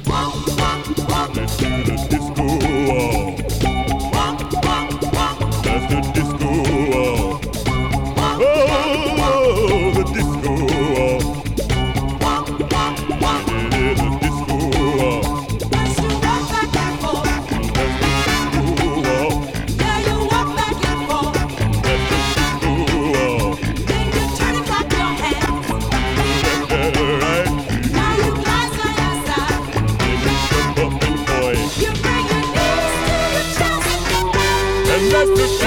Let's do the disco wall. That's the disco wall. Oh, the disco wall. It is a disco wall. As you walk back and forth, That's the disco wall. yeah, you walk back and forth. That's the disco wall. Then you turn and clap your hands. Left and right. Now you glide side by side. Then you jump up and point. You bring your knees to your chest. And that's the